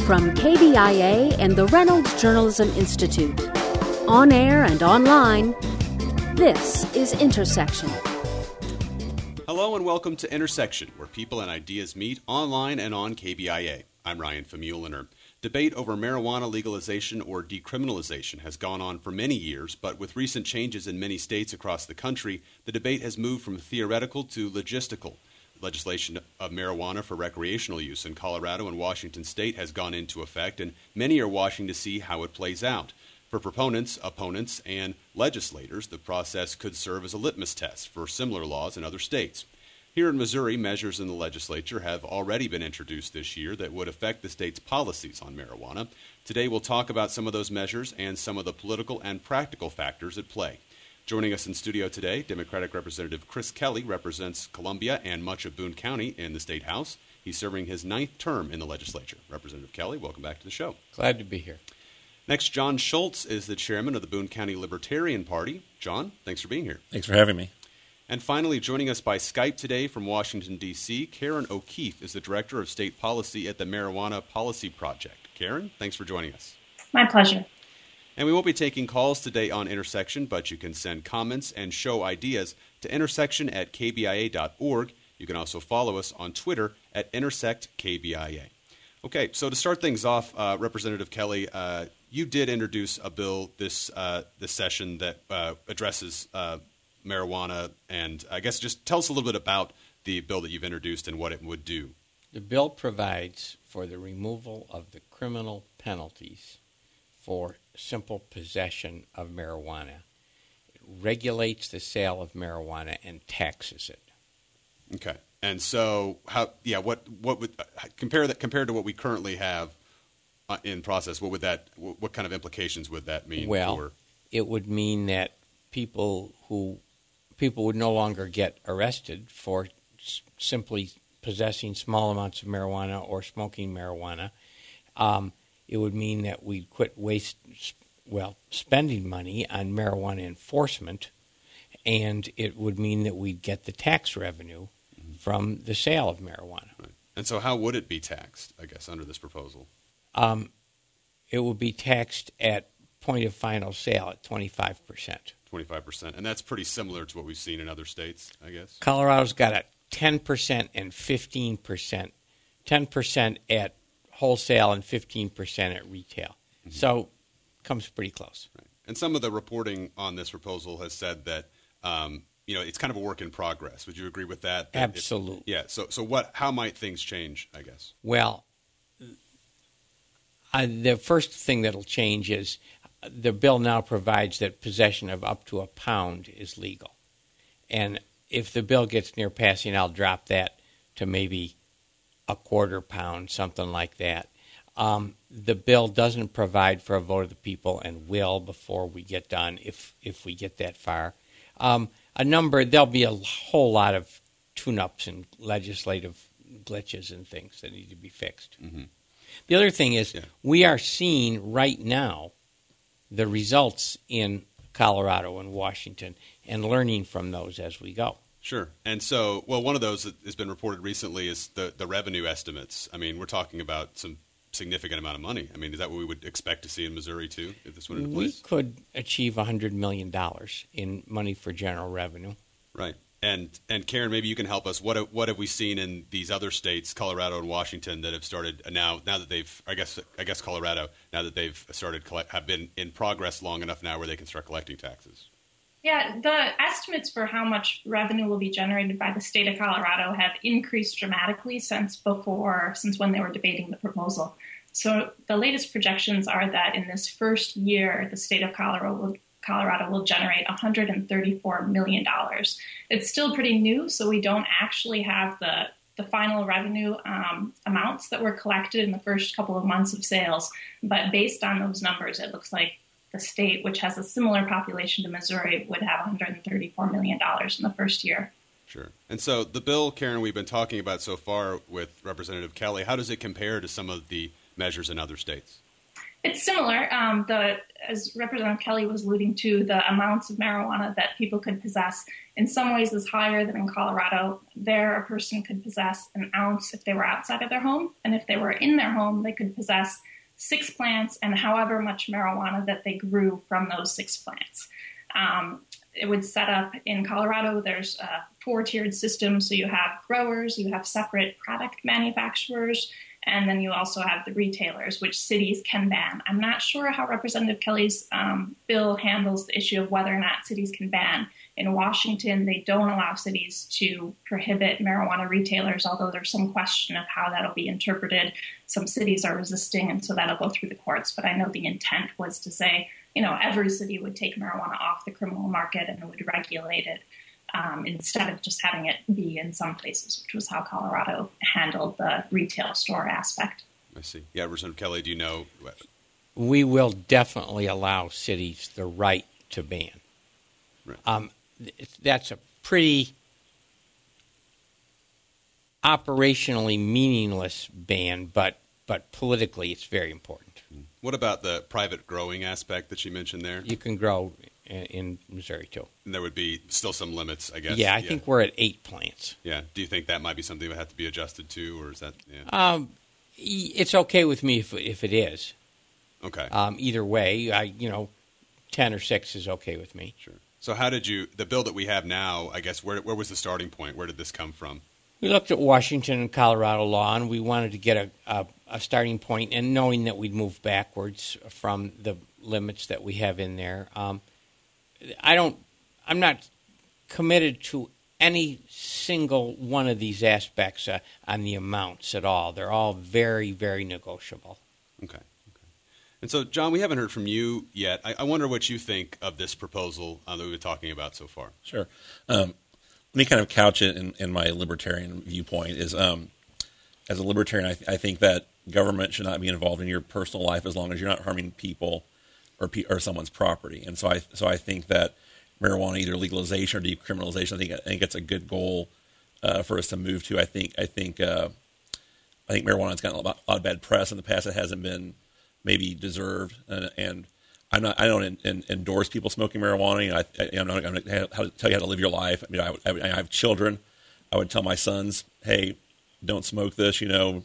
From KBIA and the Reynolds Journalism Institute. On air and online, this is Intersection. Hello and welcome to Intersection, where people and ideas meet online and on KBIA. I'm Ryan Famuliner. Debate over marijuana legalization or decriminalization has gone on for many years, but with recent changes in many states across the country, the debate has moved from theoretical to logistical. Legislation of marijuana for recreational use in Colorado and Washington state has gone into effect, and many are watching to see how it plays out. For proponents, opponents, and legislators, the process could serve as a litmus test for similar laws in other states. Here in Missouri, measures in the legislature have already been introduced this year that would affect the state's policies on marijuana. Today we'll talk about some of those measures and some of the political and practical factors at play. Joining us in studio today, Democratic Representative Chris Kelly represents Columbia and much of Boone County in the State House. He's serving his 9th term in the legislature. Representative Kelly, welcome back to the show. Glad to be here. Next, John Schultz is the chairman of the Boone County Libertarian Party. John, thanks for being here. Thanks for having me. And finally, joining us by Skype today from Washington, D.C., Karen O'Keefe is the Director of State Policy at the Marijuana Policy Project. Karen, thanks for joining us. My pleasure. And we won't be taking calls today on Intersection, but you can send comments and show ideas to intersection@kbia.org. You can also follow us on Twitter at IntersectKBIA. Okay, so to start things off, Representative Kelly, you did introduce a bill this session that addresses marijuana, and I guess just tell us a little bit about the bill that you've introduced and what it would do. The bill provides for the removal of the criminal penalties for simple possession of marijuana. It regulates the sale of marijuana and taxes it. Okay, and so what would compared to what we currently have in process? What kind of implications would that mean? Well, it would mean that people would no longer get arrested for simply possessing small amounts of marijuana or smoking marijuana. It would mean that we'd quit spending money on marijuana enforcement, and it would mean that we'd get the tax revenue from the sale of marijuana. Right. And so how would it be taxed, I guess, under this proposal? It would be taxed at point of final sale at 25%. 25%. And that's pretty similar to what we've seen in other states, I guess? Colorado's got a 10% and 15%. 10% at wholesale and 15% at retail. Mm-hmm. So comes pretty close. Right. And some of the reporting on this proposal has said that it's kind of a work in progress. Would you agree with that? Absolutely. So how might things change, I guess? Well, the first thing that'll change is the bill now provides that possession of up to a pound is legal. And if the bill gets near passing, I'll drop that to maybe a quarter pound, something like that. The bill doesn't provide for a vote of the people and will before we get done, if we get that far. There'll be a whole lot of tune-ups and legislative glitches and things that need to be fixed. Mm-hmm. The other thing is we are seeing right now the results in Colorado and Washington and learning from those as we go. Sure. And so, one of those that has been reported recently is the revenue estimates. I mean, we're talking about some significant amount of money. I mean, is that what we would expect to see in Missouri, too, if this went into place? We could achieve $100 million in money for general revenue. Right. And Karen, maybe you can help us. What have we seen in these other states, Colorado and Washington, that have started now that they've, I guess Colorado, now that they've started have been in progress long enough now where they can start collecting taxes? Yeah, the estimates for how much revenue will be generated by the state of Colorado have increased dramatically since when they were debating the proposal. So the latest projections are that in this first year, the state of Colorado will generate $134 million. It's still pretty new, so we don't actually have the final revenue amounts that were collected in the first couple of months of sales. But based on those numbers, it looks like the state, which has a similar population to Missouri, would have $134 million in the first year. Sure. And so the bill, Karen, we've been talking about so far with Representative Kelly, how does it compare to some of the measures in other states? It's similar. As Representative Kelly was alluding to, the amounts of marijuana that people could possess in some ways is higher than in Colorado. There, a person could possess an ounce if they were outside of their home, and if they were in their home, they could possess 6 plants and however much marijuana that they grew from those 6 plants. It would set up in Colorado, there's a 4-tiered system. So you have growers, you have separate product manufacturers, and then you also have the retailers, which cities can ban. I'm not sure how Representative Kelly's bill handles the issue of whether or not cities can ban. In Washington, they don't allow cities to prohibit marijuana retailers, although there's some question of how that'll be interpreted. Some cities are resisting, and so that'll go through the courts. But I know the intent was to say, every city would take marijuana off the criminal market and would regulate it instead of just having it be in some places, which was how Colorado handled the retail store aspect. I see. Yeah, Representative Kelly, do you know? We will definitely allow cities the right to ban. Right. That's a pretty operationally meaningless ban, but politically it's very important. What about the private growing aspect that you mentioned there? You can grow in Missouri, too. And there would be still some limits, I guess. Yeah, I think we're at 8 plants. Yeah. Do you think that might be something that would have to be adjusted to, or is that? Yeah. It's okay with me if it is. Okay. Either way, 10 or 6 is okay with me. Sure. So how did the bill that we have now, I guess, where was the starting point? Where did this come from? We looked at Washington and Colorado law, and we wanted to get a starting point, and knowing that we'd move backwards from the limits that we have in there. I'm not committed to any single one of these aspects on the amounts at all. They're all very, very negotiable. Okay. And so, John, we haven't heard from you yet. I wonder what you think of this proposal that we've been talking about so far. Sure. Let me kind of couch it in my libertarian viewpoint. Is as a libertarian, I think that government should not be involved in your personal life as long as you're not harming people or someone's property. And so I think that marijuana, either legalization or decriminalization, I think it's a good goal for us to move to. I think marijuana has gotten a lot of bad press in the past. It hasn't been maybe deserved, and I don't endorse people smoking marijuana. I'm not going to tell you how to live your life. I mean, I have children. I would tell my sons, hey, don't smoke this. You're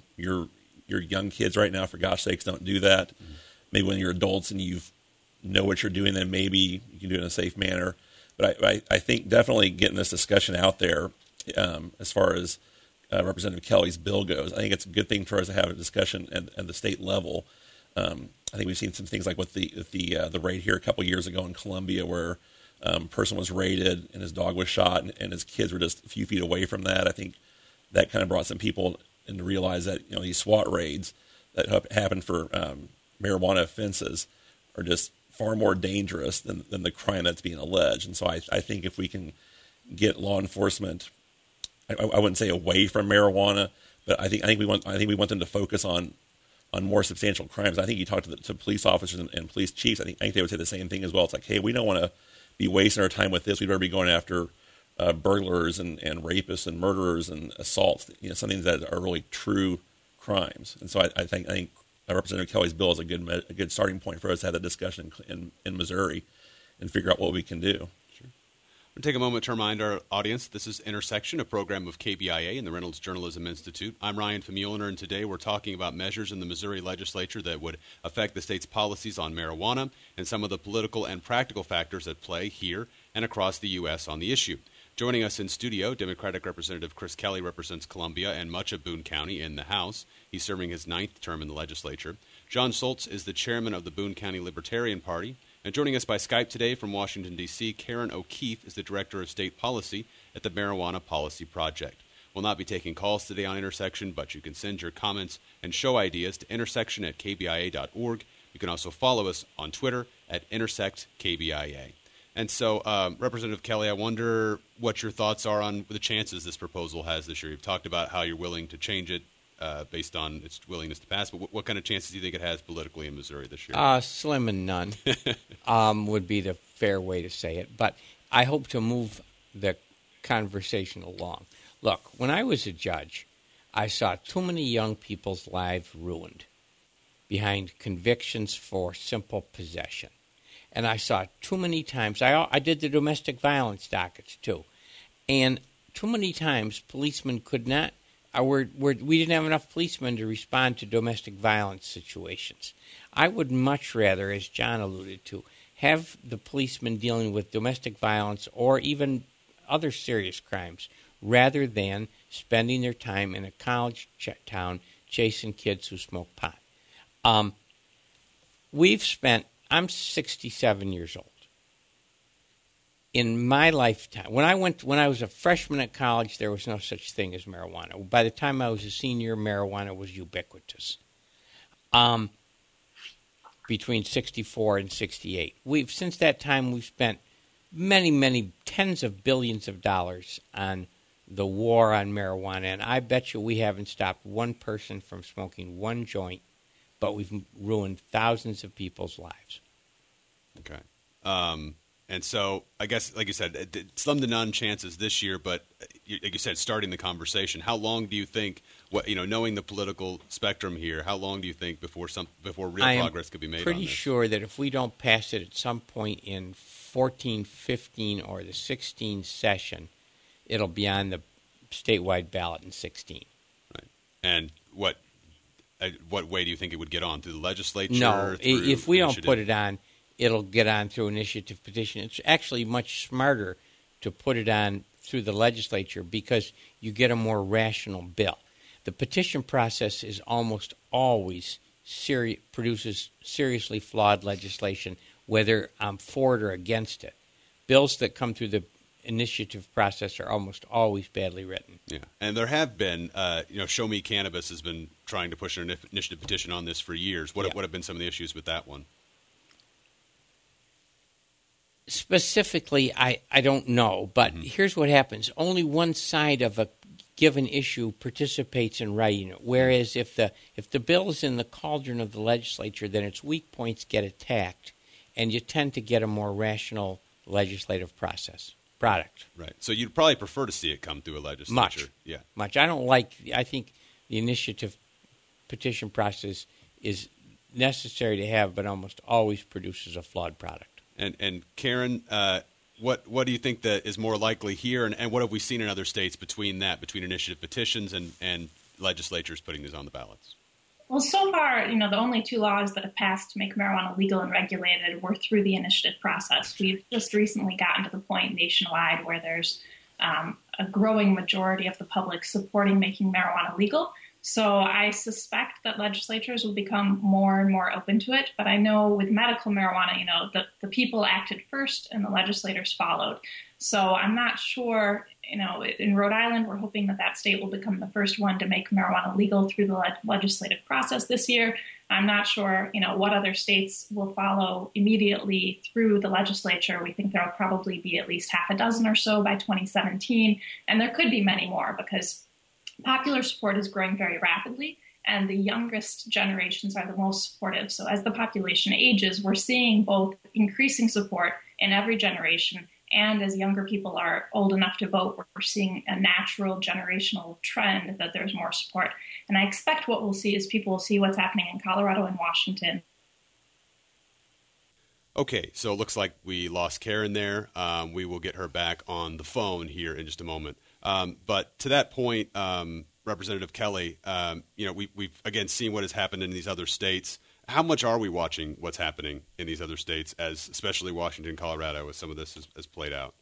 young kids right now. For gosh sakes, don't do that. Mm-hmm. Maybe when you're adults and you know what you're doing, then maybe you can do it in a safe manner. But I think definitely getting this discussion out there as far as Representative Kelly's bill goes, I think it's a good thing for us to have a discussion at the state level. I think we've seen some things like with the raid here a couple years ago in Columbia, where a person was raided and his dog was shot, and his kids were just a few feet away from that. I think that kind of brought some people in to realize that these SWAT raids that happen for marijuana offenses are just far more dangerous than the crime that's being alleged. And so I think if we can get law enforcement, I wouldn't say away from marijuana, but I think we want them to focus on more substantial crimes. I think you talk to police officers and police chiefs. I think they would say the same thing as well. It's like, hey, we don't want to be wasting our time with this. We'd better be going after burglars and rapists and murderers and assaults. Something that are really true crimes. And so I think Representative Kelly's bill is a good starting point for us to have that discussion in Missouri and figure out what we can do. We'll take a moment to remind our audience this is Intersection, a program of KBIA and the Reynolds Journalism Institute. I'm Ryan Famuliner, and today we're talking about measures in the Missouri legislature that would affect the state's policies on marijuana and some of the political and practical factors at play here and across the U.S. on the issue. Joining us in studio, Democratic Representative Chris Kelly represents Columbia and much of Boone County in the House. He's serving his 9th term in the legislature. John Soltz is the chairman of the Boone County Libertarian Party. And joining us by Skype today from Washington, D.C., Karen O'Keefe is the Director of State Policy at the Marijuana Policy Project. We'll not be taking calls today on Intersection, but you can send your comments and show ideas to intersection@kbia.org. You can also follow us on Twitter @IntersectKBIA. And so, Representative Kelly, I wonder what your thoughts are on the chances this proposal has this year. You've talked about how you're willing to change it based on its willingness to pass, but what kind of chances do you think it has politically in Missouri this year? Slim and none would be the fair way to say it. But I hope to move the conversation along. Look, when I was a judge, I saw too many young people's lives ruined behind convictions for simple possession. And I saw too many times, I did the domestic violence dockets too, and too many times policemen could not, we didn't have enough policemen to respond to domestic violence situations. I would much rather, as John alluded to, have the policemen dealing with domestic violence or even other serious crimes rather than spending their time in a college town chasing kids who smoke pot. I'm 67 years old. In my lifetime, when I was a freshman at college, there was no such thing as marijuana. By the time I was a senior, marijuana was ubiquitous. Between 64 and 68. Since that time, we've spent many, many tens of billions of dollars on the war on marijuana, and I bet you we haven't stopped one person from smoking one joint, but we've ruined thousands of people's lives. Okay. And so I guess, like you said, slim to none chances this year, but like you said, starting the conversation, how long do you think, knowing the political spectrum here, how long do you think before real progress could be made on this? I'm pretty sure that if we don't pass it at some point in 14, 15, or the 16 session, it'll be on the statewide ballot in 16. Right. And what way do you think it would get on? Through the legislature? No, if we don't put it on, it'll get on through initiative petition. It's actually much smarter to put it on through the legislature because you get a more rational bill. The petition process is almost always produces seriously flawed legislation, whether I'm for it or against it. Bills that come through the initiative process are almost always badly written. Yeah, and there have been, Show Me Cannabis has been trying to push an initiative petition on this for years. What have been some of the issues with that one? Specifically, I don't know, but here's what happens. Only one side of a given issue participates in writing it, whereas if the bill is in the cauldron of the legislature, then its weak points get attacked, and you tend to get a more rational legislative product. Right. So you'd probably prefer to see it come through a legislature. Much. I think the initiative petition process is necessary to have, but almost always produces a flawed product. And Karen, what do you think that is more likely here, and what have we seen in other states between initiative petitions and legislatures putting these on the ballots? Well, so far, the only two laws that have passed to make marijuana legal and regulated were through the initiative process. We've just recently gotten to the point nationwide where there's a growing majority of the public supporting making marijuana legal. So I suspect that legislatures will become more and more open to it. But I know with medical marijuana, the people acted first and the legislators followed. So I'm not sure, in Rhode Island, we're hoping that state will become the first one to make marijuana legal through the legislative process this year. I'm not sure, what other states will follow immediately through the legislature. We think there will probably be at least half a dozen or so by 2017. And there could be many more because popular support is growing very rapidly, and the youngest generations are the most supportive. So as the population ages, we're seeing both increasing support in every generation, and as younger people are old enough to vote, we're seeing a natural generational trend that there's more support. And I expect what we'll see is people will see what's happening in Colorado and Washington. Okay, so it looks like we lost Karen there. We will get her back on the phone here in just a moment. But to that point, Representative Kelly, we've again seen what has happened in these other states. How much are we watching what's happening in these other states, especially Washington, Colorado, as some of this has played out?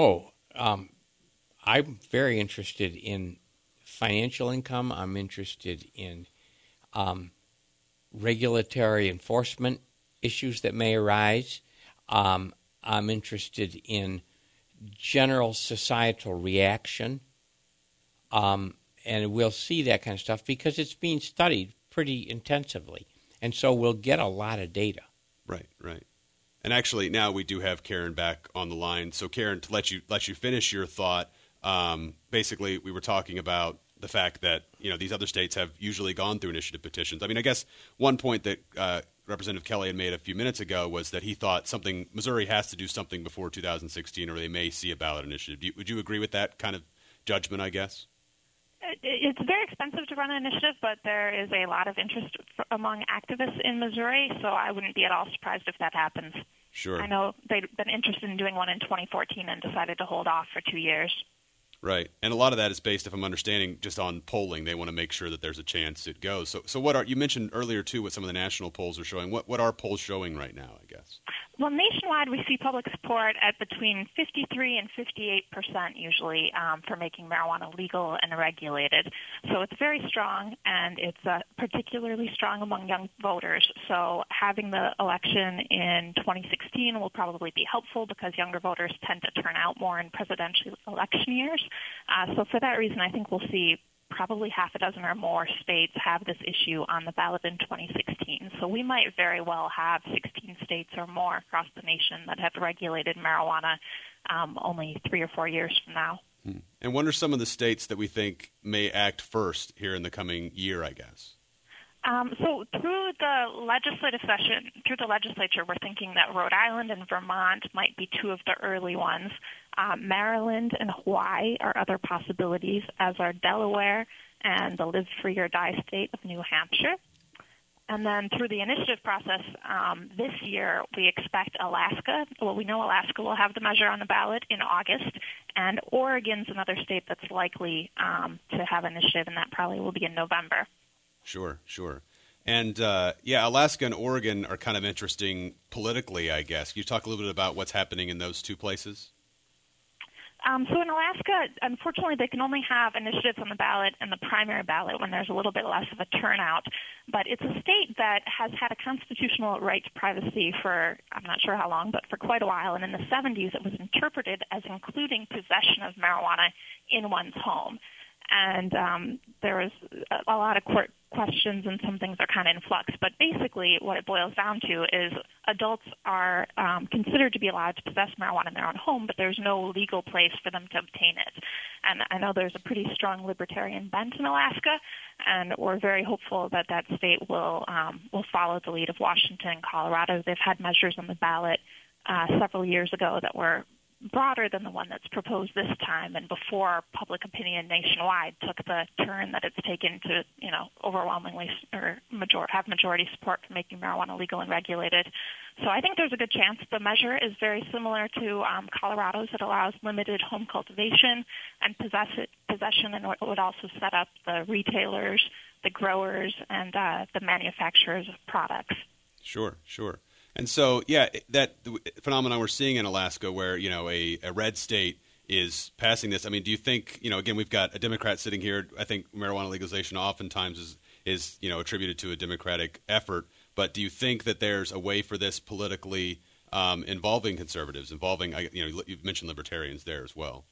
I'm very interested in financial income. I'm interested in regulatory enforcement issues that may arise. I'm interested in general societal reaction, and we'll see that kind of stuff because it's being studied pretty intensively, and so we'll get a lot of data. Right. And actually, now we do have Karen back on the line. So, Karen, to let you finish your thought, basically, we were talking about the fact that these other states have usually gone through initiative petitions. I mean, I guess one point that Representative Kelly had made a few minutes ago was that he thought Missouri has to do something before 2016 or they may see a ballot initiative. Would you agree with that kind of judgment, I guess? It's very expensive to run an initiative, but there is a lot of interest among activists in Missouri, so I wouldn't be at all surprised if that happens. Sure. I know they've been interested in doing one in 2014 and decided to hold off for 2 years. Right. And a lot of that is based, if I'm understanding, just on polling. They want to make sure that there's a chance it goes. So what are, you mentioned earlier, too, what some of the national polls are showing. What are polls showing right now, I guess? Well, nationwide, we see public support at between 53 and 58% usually for making marijuana legal and regulated. So it's very strong, and it's particularly strong among young voters. So having the election in 2016 will probably be helpful because younger voters tend to turn out more in presidential election years. So for that reason, I think we'll see probably half a dozen or more states have this issue on the ballot in 2016. So we might very well have 16 states or more across the nation that have regulated marijuana only 3 or 4 years from now. And what are some of the states that we think may act first here in the coming year, I guess? So through the legislative session, through the legislature, we're thinking that Rhode Island and Vermont might be two of the early ones. Maryland and Hawaii are other possibilities, as are Delaware and the Live Free or Die state of New Hampshire. And then through the initiative process this year, we expect Alaska. Well, we know Alaska will have the measure on the ballot in August, and Oregon's another state that's likely to have an initiative, and that probably will be in November. Sure. And, Alaska and Oregon are kind of interesting politically, I guess. Can you talk a little bit about what's happening in those two places? So in Alaska, unfortunately, they can only have initiatives on the ballot and the primary ballot when there's a little bit less of a turnout. But it's a state that has had a constitutional right to privacy for, I'm not sure how long, but for quite a while. And in the 70s, it was interpreted as including possession of marijuana in one's home. And there was a lot of court questions, and some things are kind of in flux. But basically what it boils down to is adults are considered to be allowed to possess marijuana in their own home, but there's no legal place for them to obtain it. And I know there's a pretty strong libertarian bent in Alaska, and we're very hopeful that that state will follow the lead of Washington and Colorado. They've had measures on the ballot several years ago that were broader than the one that's proposed this time, and before public opinion nationwide took the turn that it's taken to, overwhelmingly or have majority support for making marijuana legal and regulated. So I think there's a good chance the measure is very similar to Colorado's. It allows limited home cultivation and possession, and it would also set up the retailers, the growers, and the manufacturers of products. Sure. And so, that phenomenon we're seeing in Alaska where, a red state is passing this. I mean, do you think, again, we've got a Democrat sitting here. I think marijuana legalization oftentimes is attributed to a Democratic effort. But do you think that there's a way for this politically involving conservatives, you've mentioned libertarians there as well?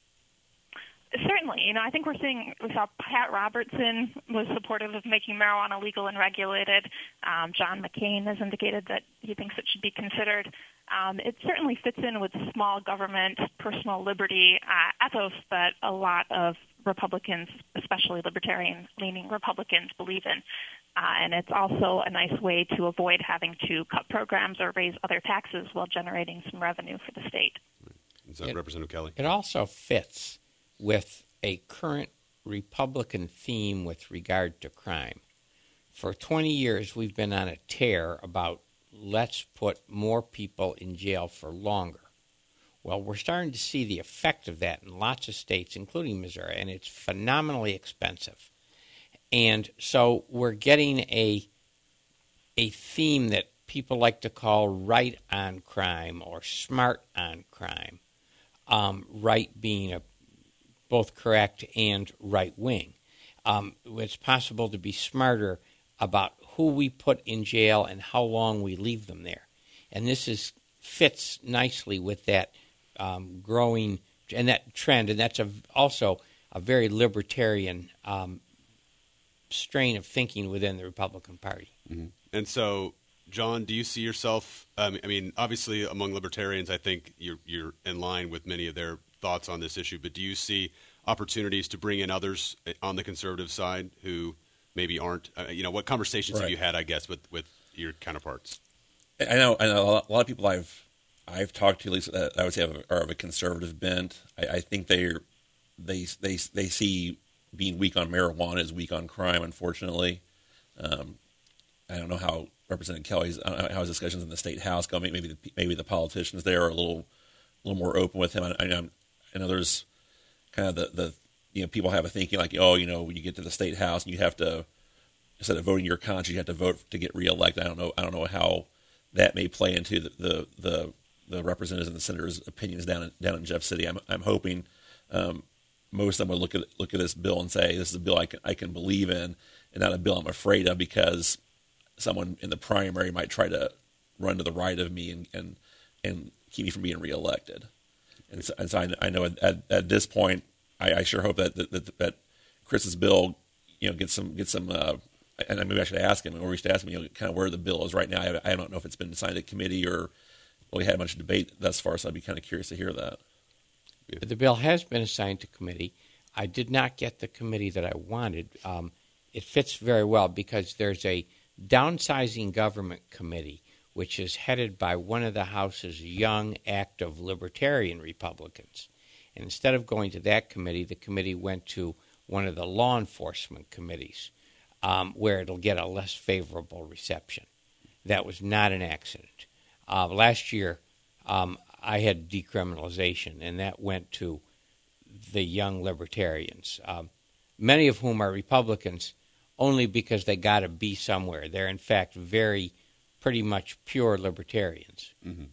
Certainly. I think we saw Pat Robertson was supportive of making marijuana legal and regulated. John McCain has indicated that he thinks it should be considered. It certainly fits in with small government, personal liberty ethos that a lot of Republicans, especially libertarian-leaning Republicans, believe in. And it's also a nice way to avoid having to cut programs or raise other taxes while generating some revenue for the state. Is that Representative Kelly? It also fits with a current Republican theme with regard to crime. For 20 years, we've been on a tear about let's put more people in jail for longer. Well, we're starting to see the effect of that in lots of states, including Missouri, and it's phenomenally expensive. And so we're getting a theme that people like to call right on crime or smart on crime, right being both correct and right-wing. It's possible to be smarter about who we put in jail and how long we leave them there. And this fits nicely with that growing and that trend, and that's also a very libertarian strain of thinking within the Republican Party. Mm-hmm. And so, John, do you see yourself, obviously among libertarians, I think you're in line with many of their thoughts on this issue, but do you see opportunities to bring in others on the conservative side who maybe aren't, what conversations have you had, I guess, with your counterparts? I know a lot of people I've talked to, at least I would say, are of a conservative bent. I think they see being weak on marijuana is weak on crime, unfortunately. I don't know how Representative Kelly's how his discussions in the state house go. Maybe the politicians there are a little more open with him. I know there's kind of the people have a thinking like, when you get to the state house and you have to, instead of voting your conscience, you have to vote to get reelected. I don't know how that may play into the representatives and the senators' opinions down in Jeff City. I'm hoping most of them would look at this bill and say, this is a bill I can believe in, and not a bill I'm afraid of because someone in the primary might try to run to the right of me and keep me from being reelected. And so I know at this point, I sure hope that Chris's bill, gets some. And maybe I should ask him, or we should ask him, kind of where the bill is right now. I don't know if it's been assigned to committee or we had a bunch of debate thus far. So I'd be kind of curious to hear that. Yeah. The bill has been assigned to committee. I did not get the committee that I wanted. It fits very well because there's a downsizing government committee, which is headed by one of the House's young, active libertarian Republicans. And instead of going to that committee, the committee went to one of the law enforcement committees, where it'll get a less favorable reception. That was not an accident. Last year, I had decriminalization, and that went to the young libertarians, many of whom are Republicans only because they got to be somewhere. They're, in fact, pretty much pure libertarians. Mm-hmm.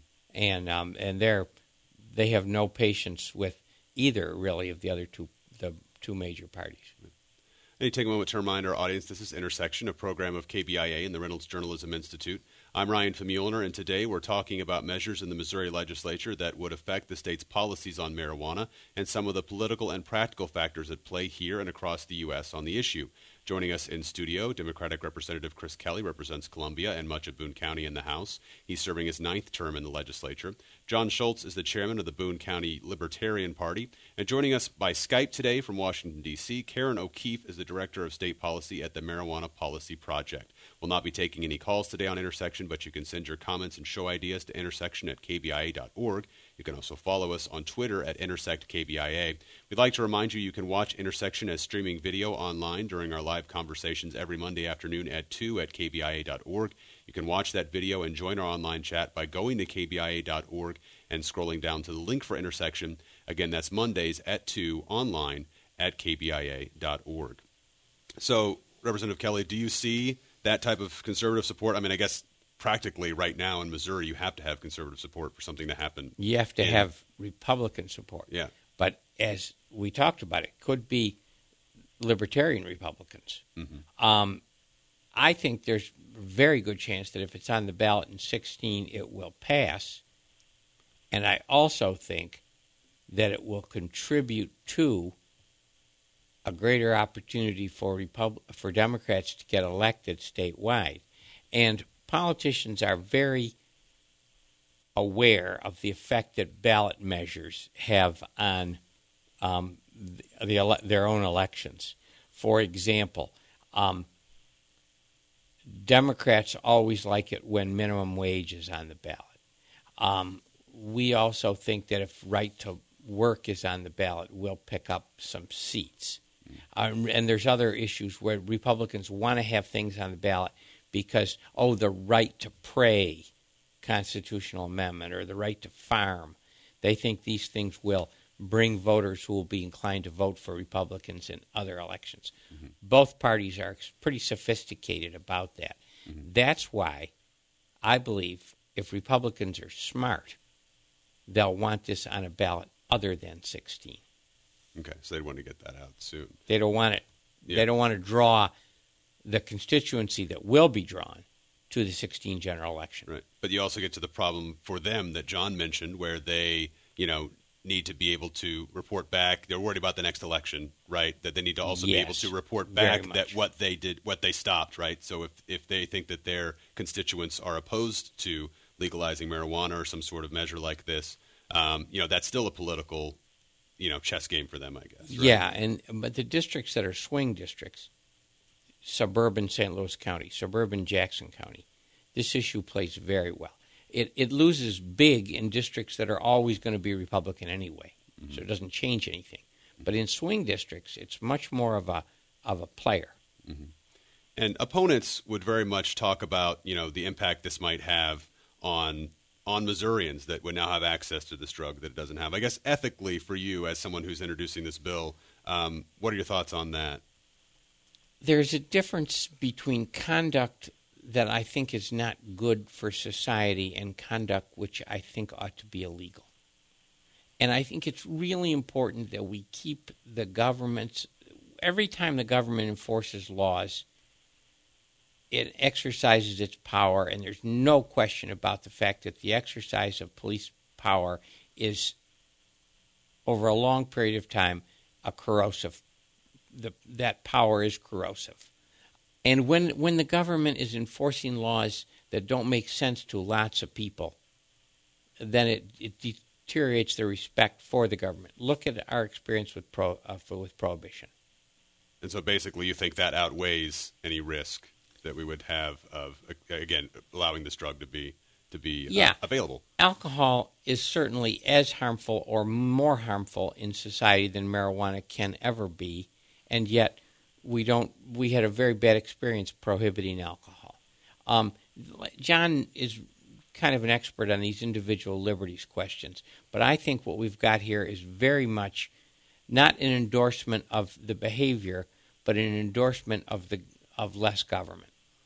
And they have no patience with either, really, of the two major parties. Let me take a moment to remind our audience this is Intersection, a program of KBIA and the Reynolds Journalism Institute. I'm Ryan Famulner, and today we're talking about measures in the Missouri legislature that would affect the state's policies on marijuana and some of the political and practical factors at play here and across the U.S. on the issue. Joining us in studio, Democratic Representative Chris Kelly represents Columbia and much of Boone County in the House. He's serving his 9th term in the legislature. John Schultz is the chairman of the Boone County Libertarian Party. And joining us by Skype today from Washington, D.C., Karen O'Keefe is the director of state policy at the Marijuana Policy Project. We'll not be taking any calls today on Intersection, but you can send your comments and show ideas to intersection@kbia.org. You can also follow us on Twitter at IntersectKBIA. We'd like to remind you can watch Intersection as streaming video online during our live conversations every Monday afternoon at 2 at kbia.org. You can watch that video and join our online chat by going to kbia.org and scrolling down to the link for Intersection. Again, that's Mondays at 2 online at kbia.org. So, Representative Kelly, do you see that type of conservative support? I mean, I guess practically right now in Missouri, you have to have conservative support for something to happen. You have to have Republican support. Yeah. But as we talked about, it could be libertarian Republicans. Mm-hmm. I think there's a very good chance that if it's on the ballot in 2016, it will pass. And I also think that it will contribute to a greater opportunity for Democrats to get elected statewide. And politicians are very aware of the effect that ballot measures have on their own elections. For example, Democrats always like it when minimum wage is on the ballot. We also think that if right to work is on the ballot, we'll pick up some seats. And there's other issues where Republicans want to have things on the ballot because, the right to pray constitutional amendment or the right to farm. They think these things will bring voters who will be inclined to vote for Republicans in other elections. Mm-hmm. Both parties are pretty sophisticated about that. Mm-hmm. That's why I believe if Republicans are smart, they'll want this on a ballot other than 16. Okay, so they want to get that out soon. They don't want it. Yeah. They don't want to draw the constituency that will be drawn to the 16 general election. Right, but you also get to the problem for them that John mentioned, where they, need to be able to report back. They're worried about the next election, right? That they need to also be able to report back that what they did, what they stopped, right? So if they think that their constituents are opposed to legalizing marijuana or some sort of measure like this, that's still a political chess game for them, I guess. Right? Yeah, but the districts that are swing districts, suburban St. Louis County, suburban Jackson County, this issue plays very well. It loses big in districts that are always going to be Republican anyway, mm-hmm. so it doesn't change anything. But in swing districts, it's much more of a player. Mm-hmm. And opponents would very much talk about, the impact this might have on Missourians that would now have access to this drug that it doesn't have. I guess ethically for you as someone who's introducing this bill, what are your thoughts on that? There's a difference between conduct that I think is not good for society and conduct which I think ought to be illegal. And I think it's really important that we keep the government's, every time the government enforces laws, it exercises its power, and there's no question about the fact that the exercise of police power is, over a long period of time, a corrosive. That power is corrosive. And when the government is enforcing laws that don't make sense to lots of people, then it deteriorates the respect for the government. Look at our experience with prohibition. And so basically you think that outweighs any risk that we would have of, again, allowing this drug to be available. Alcohol is certainly as harmful or more harmful in society than marijuana can ever be, and yet we had a very bad experience prohibiting alcohol. John is kind of an expert on these individual liberties questions, but I think what we've got here is very much not an endorsement of the behavior, but an endorsement of less government.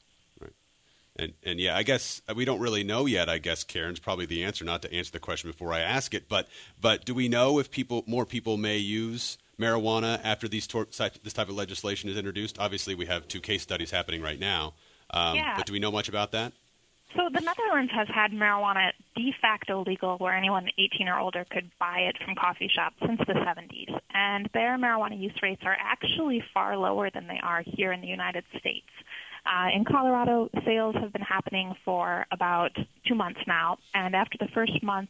And yeah, I guess we don't really know yet. I guess Karen's probably the answer, not to answer the question before I ask it. But do we know if more people may use marijuana after this type of legislation is introduced? Obviously, we have 2 case studies happening right now. But do we know much about that? So the Netherlands has had marijuana de facto legal, where anyone 18 or older could buy it from coffee shops since the 70s. And their marijuana use rates are actually far lower than they are here in the United States. In Colorado, sales have been happening for about 2 months now, and after the first month,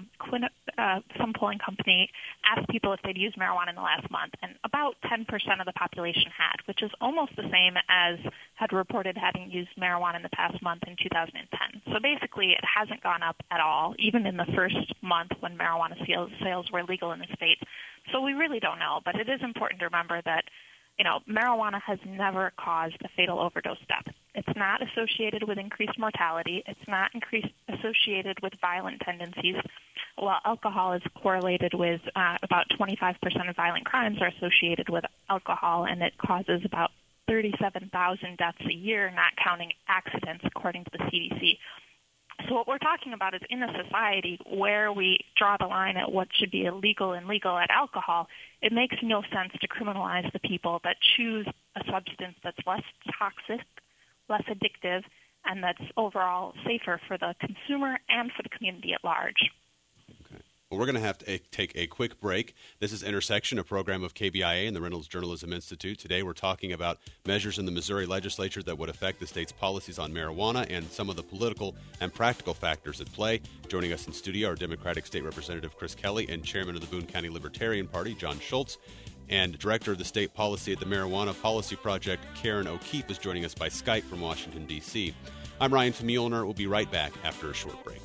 some polling company asked people if they'd used marijuana in the last month, and about 10% of the population had, which is almost the same as had reported having used marijuana in the past month in 2010. So basically, it hasn't gone up at all, even in the first month when marijuana sales were legal in the state. So we really don't know, but it is important to remember that marijuana has never caused a fatal overdose death. It's not associated with increased mortality. It's not associated with violent tendencies. While alcohol is correlated with about 25% of violent crimes are associated with alcohol, and it causes about 37,000 deaths a year, not counting accidents, according to the CDC. So what we're talking about is in a society where we draw the line at what should be illegal and legal at alcohol, it makes no sense to criminalize the people that choose a substance that's less toxic, less addictive, and that's overall safer for the consumer and for the community at large. Okay. Well, we're going to have to take a quick break. This is Intersection, a program of KBIA and the Reynolds Journalism Institute. Today we're talking about measures in the Missouri legislature that would affect the state's policies on marijuana and some of the political and practical factors at play. Joining us in studio are Democratic State Representative Chris Kelly and Chairman of the Boone County Libertarian Party, John Schultz. And Director of the State Policy at the Marijuana Policy Project, Karen O'Keefe, is joining us by Skype from Washington, D.C. I'm Ryan Famulner. We'll be right back after a short break.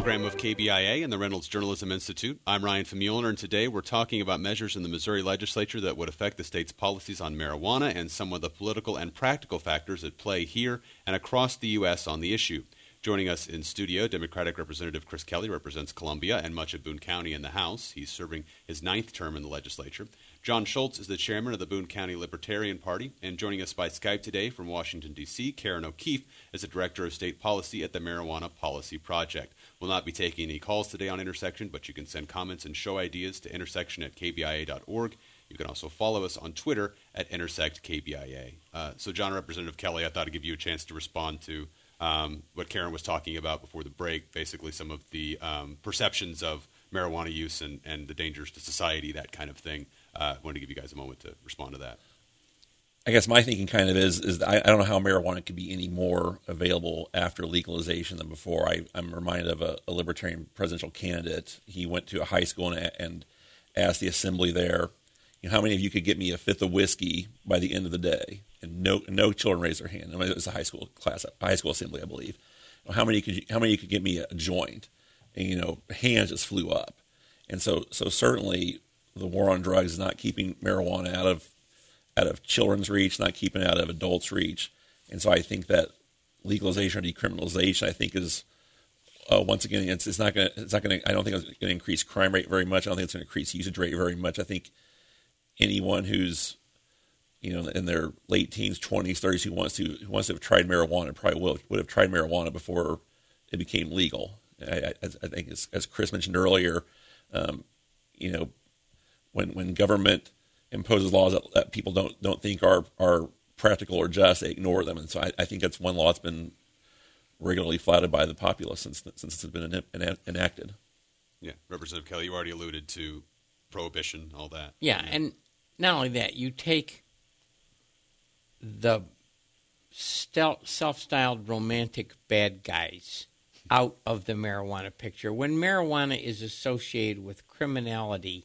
program of KBIA and the Reynolds Journalism Institute. I'm Ryan Famuliner, and today we're talking about measures in the Missouri legislature that would affect the state's policies on marijuana and some of the political and practical factors at play here and across the U.S. on the issue. Joining us in studio, Democratic Representative Chris Kelly represents Columbia and much of Boone County in the House. He's serving his 9th term in the legislature. John Schultz is the chairman of the Boone County Libertarian Party. And joining us by Skype today from Washington, D.C., Karen O'Keefe is the director of state policy at the Marijuana Policy Project. We'll not be taking any calls today on Intersection, but you can send comments and show ideas to intersection@kbia.org. You can also follow us on Twitter at IntersectKBIA. So, John, Representative Kelly, I thought I'd give you a chance to respond to what Karen was talking about before the break, basically some of the perceptions of marijuana use and the dangers to society, that kind of thing. I wanted to give you guys a moment to respond to that. I guess my thinking kind of is I don't know how marijuana could be any more available after legalization than before. I'm reminded of a libertarian presidential candidate. He went to a high school and asked the assembly there, how many of you could get me a fifth of whiskey by the end of the day? And no children raised their hand. I mean, it was a high school assembly, I believe. How many could get me a joint? And hands just flew up. And so certainly the war on drugs is not keeping marijuana out of children's reach, not keeping it out of adults' reach. And so I think that legalization or decriminalization, I think, is once again, it's not going to. I don't think it's going to increase crime rate very much. I don't think it's going to increase usage rate very much. I think anyone who's in their late teens, 20s, 30s who wants to have tried marijuana probably would have tried marijuana before it became legal. I think as Chris mentioned earlier, when government imposes laws that people don't think are practical or just, they ignore them. And so I think that's one law that's been regularly flouted by the populace since it's been enacted. Yeah, Representative Kelly, you already alluded to prohibition, all that. Yeah, and not only that, you take the self-styled romantic bad guys out of the marijuana picture. When marijuana is associated with criminality,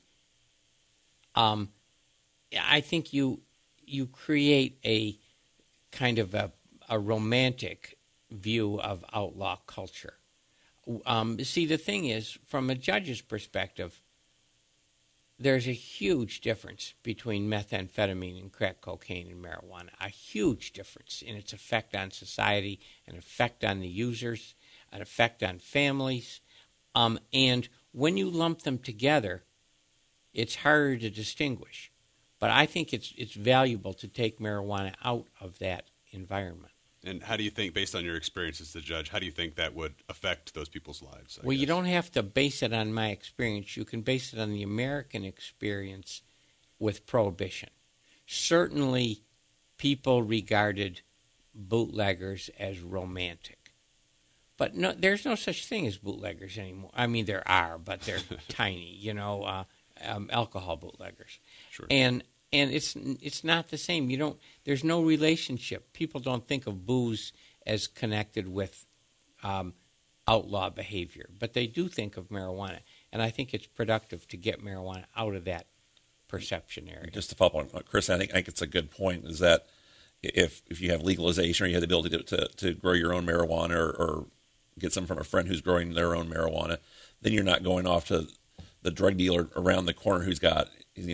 I think you create a kind of a romantic view of outlaw culture. See, the thing is, from a judge's perspective, there's a huge difference between methamphetamine and crack cocaine and marijuana, a huge difference in its effect on society, an effect on the users, an effect on families. And when you lump them together, it's harder to distinguish. But I think it's valuable to take marijuana out of that environment. And how do you think, based on your experience as the judge, how do you think that would affect those people's lives? Well, you don't have to base it on my experience. You can base it on the American experience with Prohibition. Certainly, people regarded bootleggers as romantic. But no, there's no such thing as bootleggers anymore. I mean, there are, but they're tiny, alcohol bootleggers. Sure. And it's not the same. There's no relationship. People don't think of booze as connected with outlaw behavior, but they do think of marijuana. And I think it's productive to get marijuana out of that perception area. Just to follow up on Chris, I think it's a good point, is that if you have legalization or you have the ability to grow your own marijuana or get some from a friend who's growing their own marijuana, then you're not going off to the drug dealer around the corner he's got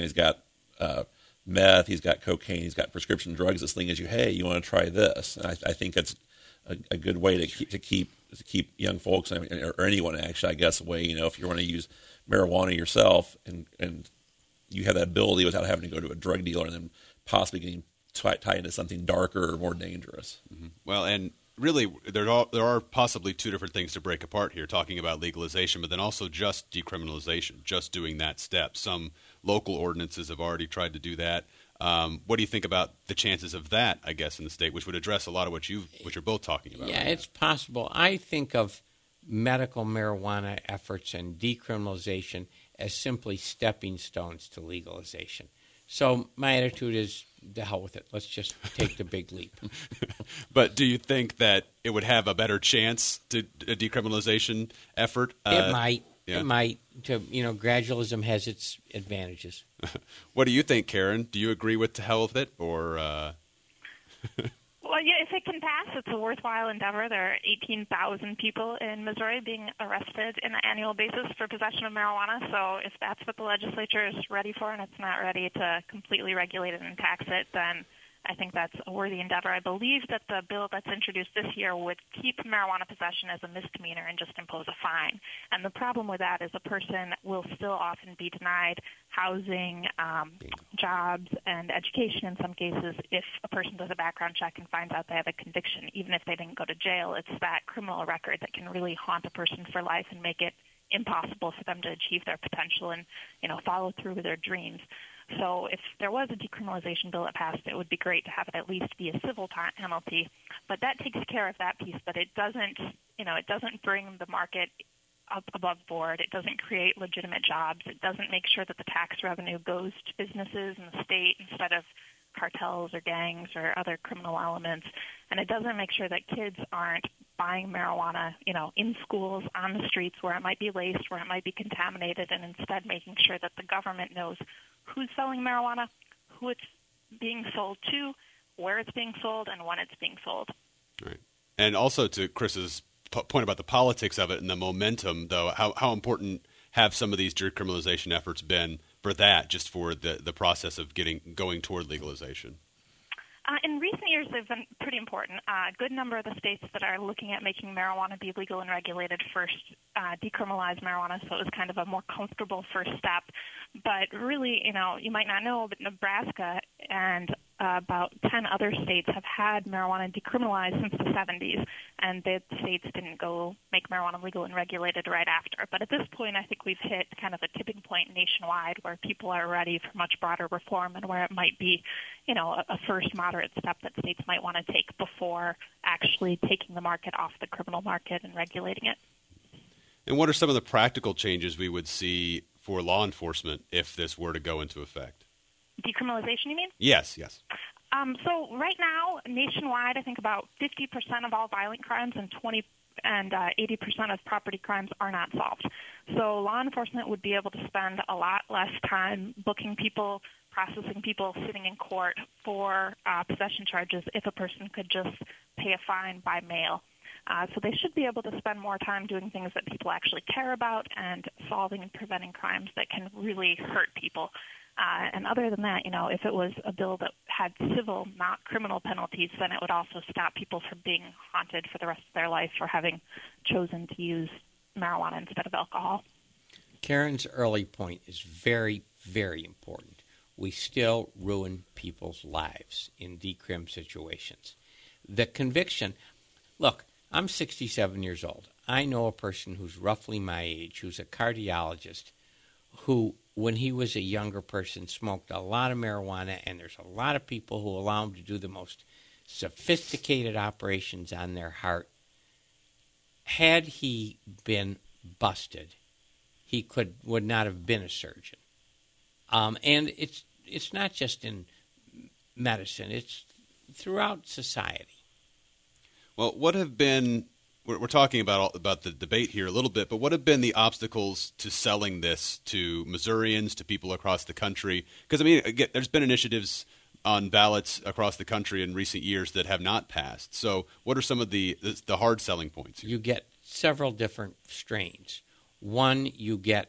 meth, he's got cocaine, he's got prescription drugs as as you, hey, you want to try this? And I think that's a good way to keep young folks, or anyone actually, I guess, away. If you want to use marijuana yourself and you have that ability without having to go to a drug dealer and then possibly getting tied into something darker or more dangerous. Mm-hmm. Well, and really, there are possibly two different things to break apart here, talking about legalization, but then also just decriminalization, just doing that step. Some local ordinances have already tried to do that. What do you think about the chances of that, I guess, in the state, which would address a lot of what you're both talking about? Yeah, it's possible. I think of medical marijuana efforts and decriminalization as simply stepping stones to legalization. So my attitude is, the hell with it. Let's just take the big leap. But do you think that it would have a better chance to a decriminalization effort? It might. Yeah. It might. Gradualism has its advantages. What do you think, Karen? Do you agree with to hell with it, or? Well, yeah, if it can pass, it's a worthwhile endeavor. There are 18,000 people in Missouri being arrested on an annual basis for possession of marijuana. So if that's what the legislature is ready for and it's not ready to completely regulate it and tax it, then I think that's a worthy endeavor. I believe that the bill that's introduced this year would keep marijuana possession as a misdemeanor and just impose a fine. And the problem with that is a person will still often be denied housing, jobs, and education in some cases if a person does a background check and finds out they have a conviction. Even if they didn't go to jail, it's that criminal record that can really haunt a person for life and make it impossible for them to achieve their potential and, follow through with their dreams. So if there was a decriminalization bill that passed, it would be great to have it at least be a civil penalty. But that takes care of that piece. But it doesn't, it doesn't bring the market up above board. It doesn't create legitimate jobs. It doesn't make sure that the tax revenue goes to businesses in the state instead of cartels or gangs or other criminal elements. And it doesn't make sure that kids aren't buying marijuana, in schools, on the streets where it might be laced, where it might be contaminated, and instead making sure that the government knows who's selling marijuana, who it's being sold to, where it's being sold, and when it's being sold. Right. And also to Chris's point about the politics of it and the momentum, though, how important have some of these decriminalization efforts been for that, just for the process of going toward legalization? In recent years, they've been pretty important. A good number of the states that are looking at making marijuana be legal and regulated first decriminalized marijuana, so it was kind of a more comfortable first step. But really, you might not know, but Nebraska and about 10 other states have had marijuana decriminalized since the 70s, and the states didn't go make marijuana legal and regulated right after. But at this point, I think we've hit kind of a tipping point nationwide where people are ready for much broader reform and where it might be, a first moderate step that states might want to take before actually taking the market off the criminal market and regulating it. And what are some of the practical changes we would see for law enforcement if this were to go into effect? Decriminalization, you mean? Yes. So right now, nationwide, I think about 50% of all violent crimes and 80% of property crimes are not solved. So law enforcement would be able to spend a lot less time booking people, processing people, sitting in court for possession charges if a person could just pay a fine by mail. So they should be able to spend more time doing things that people actually care about and solving and preventing crimes that can really hurt people. And other than that, if it was a bill that had civil, not criminal penalties, then it would also stop people from being haunted for the rest of their life for having chosen to use marijuana instead of alcohol. Karen's early point is very, very important. We still ruin people's lives in decrim situations. The conviction, look, I'm 67 years old. I know a person who's roughly my age, who's a cardiologist, who, when he was a younger person, smoked a lot of marijuana, and there's a lot of people who allow him to do the most sophisticated operations on their heart. Had he been busted, he would not have been a surgeon. And it's not just in medicine; it's throughout society. Well, what have been, we're talking about the debate here a little bit, but what have been the obstacles to selling this to Missourians, to people across the country? Because, again, there's been initiatives on ballots across the country in recent years that have not passed. So what are some of the hard selling points here? You get several different strains. One, you get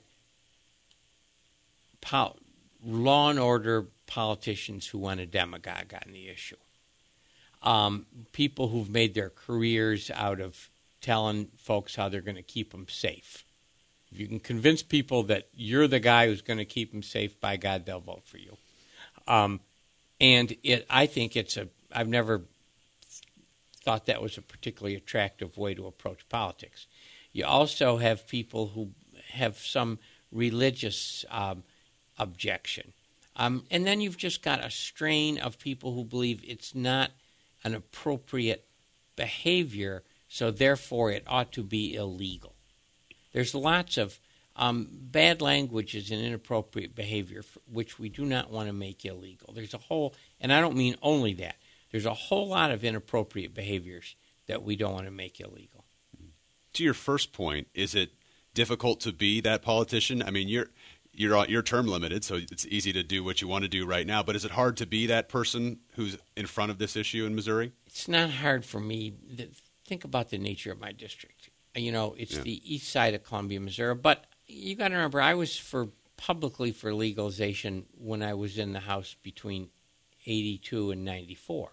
law and order politicians who want to demagogue on the issue. People who've made their careers out of telling folks how they're going to keep them safe. If you can convince people that you're the guy who's going to keep them safe, by God, they'll vote for you. I think I've never thought that was a particularly attractive way to approach politics. You also have people who have some religious objection. And then you've just got a strain of people who believe it's not an appropriate behavior, so therefore it ought to be illegal. There's lots of bad languages and inappropriate behavior which we do not want to make illegal. There's a whole, and I don't mean only that, there's a whole lot of inappropriate behaviors that we don't want to make illegal. To your first point, is it difficult to be that politician? you're term limited, so it's easy to do what you want to do right now. But is it hard to be that person who's in front of this issue in Missouri? It's not hard for me. Think about the nature of my district. It's the east side of Columbia, Missouri. But you got to remember, I was publicly for legalization when I was in the House between 82 and 94.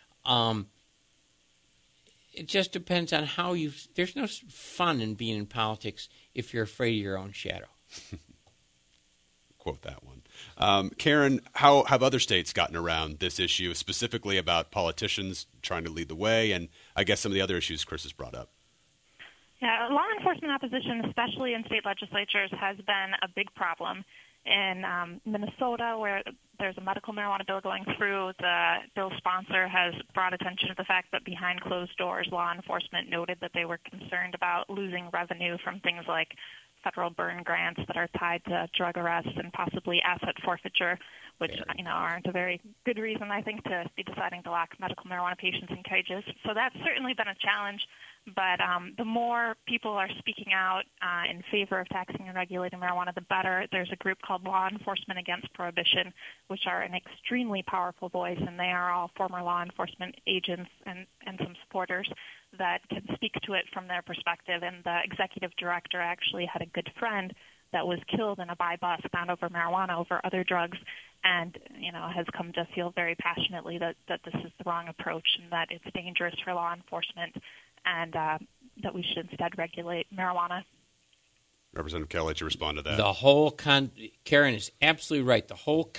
It just depends on how there's no fun in being in politics if you're afraid of your own shadow. Quote that one. Karen, how have other states gotten around this issue, specifically about politicians trying to lead the way, and I guess some of the other issues Chris has brought up? Yeah, law enforcement opposition, especially in state legislatures, has been a big problem. In Minnesota, where there's a medical marijuana bill going through, the bill sponsor has brought attention to the fact that behind closed doors, law enforcement noted that they were concerned about losing revenue from things like federal burn grants that are tied to drug arrests and possibly asset forfeiture, which aren't a very good reason, I think, to be deciding to lock medical marijuana patients in cages. So that's certainly been a challenge. But the more people are speaking out in favor of taxing and regulating marijuana, the better. There's a group called Law Enforcement Against Prohibition, which are an extremely powerful voice, and they are all former law enforcement agents and some supporters that can speak to it from their perspective. And the executive director actually had a good friend that was killed in a buy-bust, not over marijuana, over other drugs, and has come to feel very passionately that this is the wrong approach and that it's dangerous for law enforcement, and that we should instead regulate marijuana. Representative Kelly, to respond to that. The whole Karen is absolutely right. The whole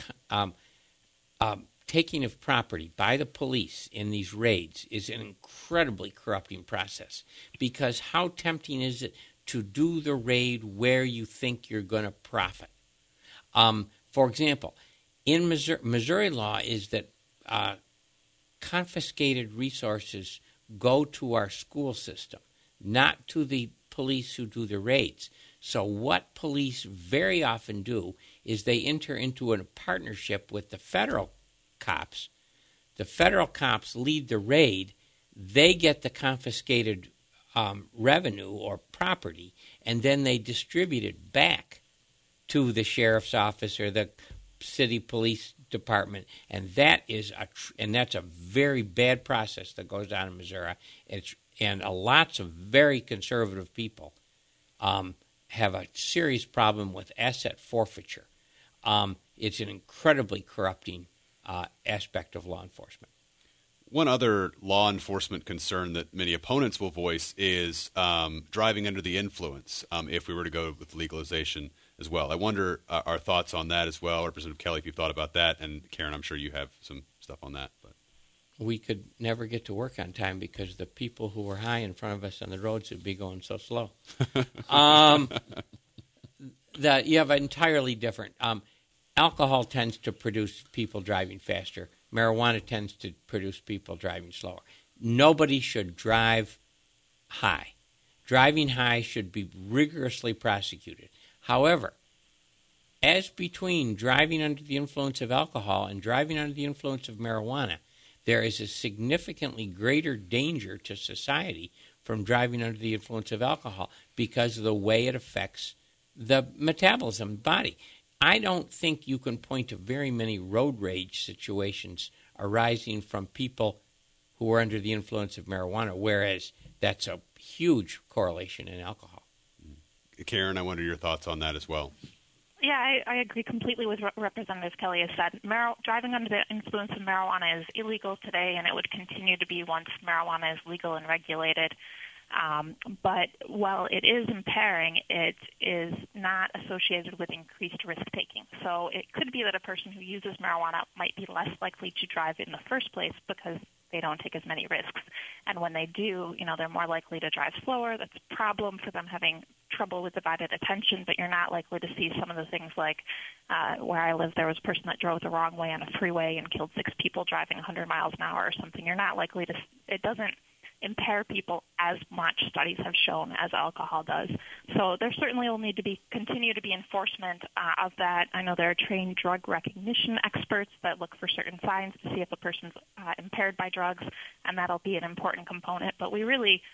taking of property by the police in these raids is an incredibly corrupting process, because how tempting is it to do the raid where you think you're going to profit? For example, in Missouri law is that confiscated resources go to our school system, not to the police who do the raids. So what police very often do is they enter into a partnership with the federal cops. The federal cops lead the raid. They get the confiscated revenue or property, and then they distribute it back to the sheriff's office or the city police department, and that's a very bad process that goes on in Missouri. And lots of very conservative people have a serious problem with asset forfeiture. It's an incredibly corrupting aspect of law enforcement. One other law enforcement concern that many opponents will voice is driving under the influence, if we were to go with legalization as well. I wonder our thoughts on that as well. Representative Kelly, if you've thought about that, and Karen, I'm sure you have some stuff on that. But we could never get to work on time because the people who were high in front of us on the roads would be going so slow. You have entirely different. Alcohol tends to produce people driving faster. Marijuana tends to produce people driving slower. Nobody should drive high. Driving high should be rigorously prosecuted. However, as between driving under the influence of alcohol and driving under the influence of marijuana, there is a significantly greater danger to society from driving under the influence of alcohol because of the way it affects the metabolism of the body. I don't think you can point to very many road rage situations arising from people who are under the influence of marijuana, whereas that's a huge correlation in alcohol. Karen, I wonder your thoughts on that as well. Yeah, I agree completely with what Representative Kelly has said. Driving under the influence of marijuana is illegal today, and it would continue to be once marijuana is legal and regulated. But while it is impairing, it is not associated with increased risk-taking. So it could be that a person who uses marijuana might be less likely to drive in the first place because they don't take as many risks. And when they do, they're more likely to drive slower. That's a problem for them having trouble with divided attention, but you're not likely to see some of the things like where I live, there was a person that drove the wrong way on a freeway and killed 6 people driving 100 miles an hour or something. You're not likely to – it doesn't impair people as much, studies have shown, as alcohol does. So there certainly will need to continue to be enforcement of that. I know there are trained drug recognition experts that look for certain signs to see if a person's impaired by drugs, and that'll be an important component. But we really,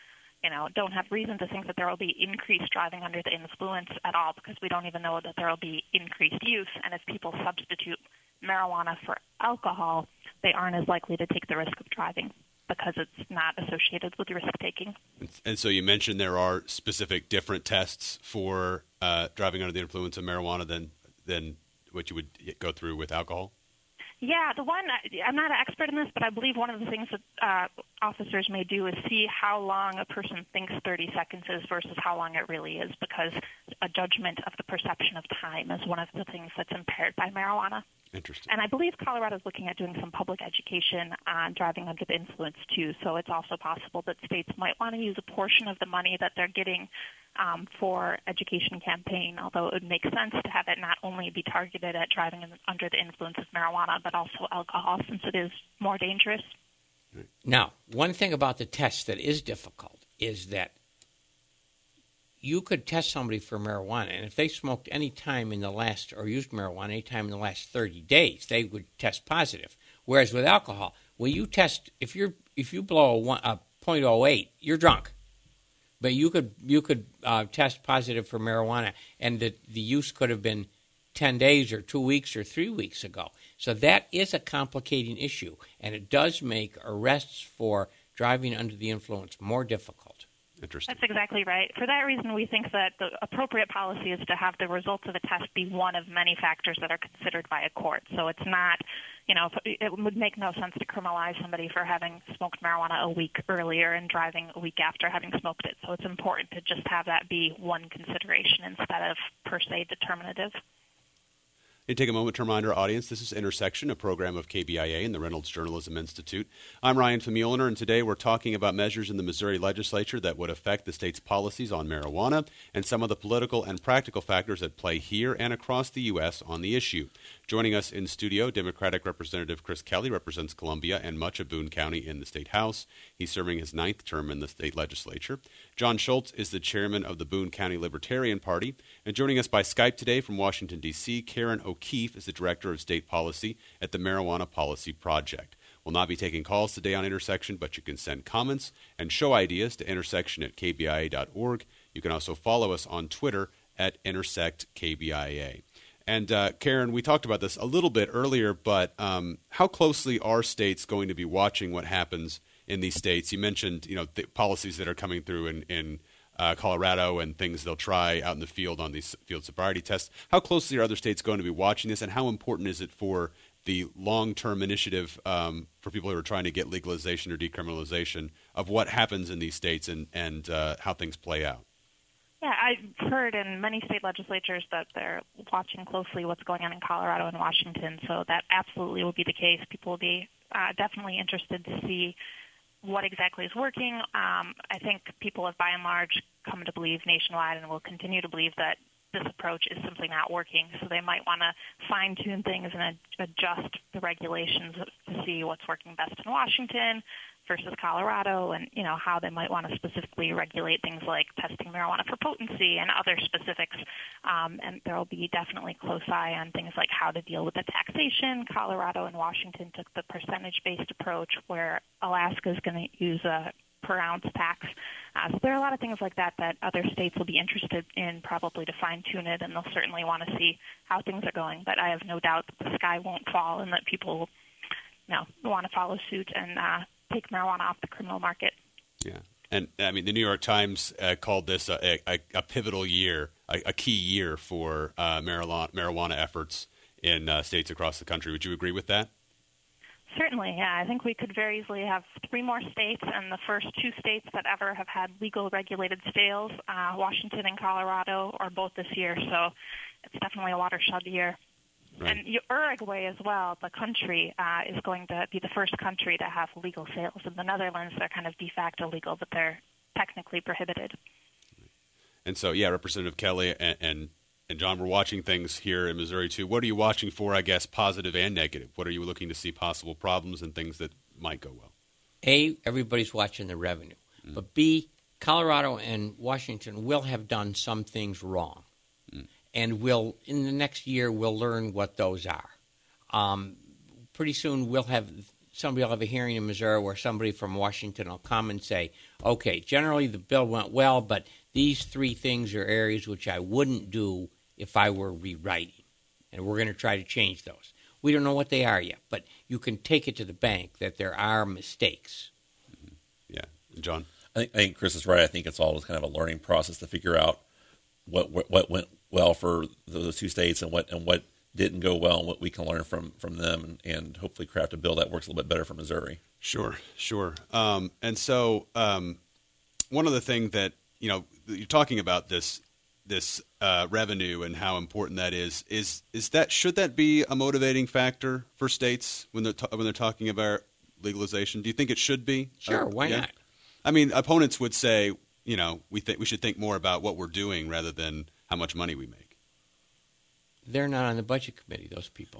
don't have reason to think that there will be increased driving under the influence at all, because we don't even know that there will be increased use. And if people substitute marijuana for alcohol, they aren't as likely to take the risk of driving because it's not associated with risk-taking. And so you mentioned there are specific different tests for driving under the influence of marijuana than what you would go through with alcohol? Yeah, I'm not an expert in this, but I believe one of the things that officers may do is see how long a person thinks 30 seconds is versus how long it really is, because a judgment of the perception of time is one of the things that's impaired by marijuana. Interesting. And I believe Colorado is looking at doing some public education on driving under the influence, too. So it's also possible that states might want to use a portion of the money that they're getting for education campaign, although it would make sense to have it not only be targeted at driving under the influence of marijuana, but also alcohol, since it is more dangerous. Now, one thing about the test that is difficult is that you could test somebody for marijuana, and if they smoked any time in the last, or used marijuana any time in the last 30 days, they would test positive. Whereas with alcohol, when you test, if you blow a .08, you're drunk. But you could test positive for marijuana, and the use could have been 10 days or 2 weeks or 3 weeks ago. So that is a complicating issue, and it does make arrests for driving under the influence more difficult. Interesting. That's exactly right. For that reason, we think that the appropriate policy is to have the results of the test be one of many factors that are considered by a court. So it's not, it would make no sense to criminalize somebody for having smoked marijuana a week earlier and driving a week after having smoked it. So it's important to just have that be one consideration instead of per se determinative. Hey, take a moment to remind our audience this is Intersection, a program of KBIA and the Reynolds Journalism Institute. I'm Ryan Famuliner, and today we're talking about measures in the Missouri legislature that would affect the state's policies on marijuana and some of the political and practical factors at play here and across the U.S. on the issue. Joining us in studio, Democratic Representative Chris Kelly represents Columbia and much of Boone County in the state House. He's serving his 9th term in the state legislature. John Schultz is the chairman of the Boone County Libertarian Party. And joining us by Skype today from Washington, D.C., Karen O'Keefe is the director of state policy at the Marijuana Policy Project. We'll not be taking calls today on Intersection, but you can send comments and show ideas to intersection@kbia.org. You can also follow us on Twitter at IntersectKBIA. And Karen, we talked about this a little bit earlier, but how closely are states going to be watching what happens in these states? You mentioned, the policies that are coming through in Colorado and things they'll try out in the field on these field sobriety tests. How closely are other states going to be watching this, and how important is it for the long-term initiative for people who are trying to get legalization or decriminalization of what happens in these states and how things play out? Yeah, I've heard in many state legislatures that they're watching closely what's going on in Colorado and Washington, so that absolutely will be the case. People will be definitely interested to see what exactly is working. I think people have, by and large, come to believe nationwide and will continue to believe that this approach is simply not working, so they might want to fine-tune things and adjust the regulations to see what's working best in Washington versus Colorado, and how they might want to specifically regulate things like testing marijuana for potency and other specifics. And there will be definitely close eye on things like how to deal with the taxation. Colorado and Washington took the percentage-based approach, where Alaska is going to use a per-ounce tax. So there are a lot of things like that other states will be interested in, probably to fine-tune it, and they'll certainly want to see how things are going. But I have no doubt that the sky won't fall and that people want to follow suit and take marijuana off the criminal market. Yeah. And, I mean, the New York Times called this a pivotal year, a key year for marijuana efforts in states across the country. Would you agree with that? Certainly, yeah. I think we could very easily have 3 more states, and the first 2 states that ever have had legal regulated sales, Washington and Colorado, are both this year. So it's definitely a watershed year. Right. And Uruguay as well, the country, is going to be the first country to have legal sales. In the Netherlands, they're kind of de facto legal, but they're technically prohibited. And so, yeah, Representative Kelly and John, we're watching things here in Missouri, too. What are you watching for, I guess, positive and negative? What are you looking to see possible problems and things that might go well? A, everybody's watching the revenue. But B, Colorado and Washington will have done some things wrong. And in the next year, we'll learn what those are. Pretty soon, we'll have somebody will have a hearing in Missouri where somebody from Washington will come and say, okay, generally the bill went well, but these 3 things are areas which I wouldn't do if I were rewriting, and we're going to try to change those. We don't know what they are yet, but you can take it to the bank that there are mistakes. Yeah. John? I think Chris is right. I think it's all kind of a learning process to figure out what went well for those 2 states and what didn't go well and what we can learn from them and hopefully craft a bill that works a little bit better for Missouri. Sure. And so one of the things that, you're talking about this revenue and how important that is that, should that be a motivating factor for states when they're talking about legalization? Do you think it should be? Sure, why not? I mean, opponents would say, we should think more about what we're doing rather than how much money we make. They're not on the budget committee, those people.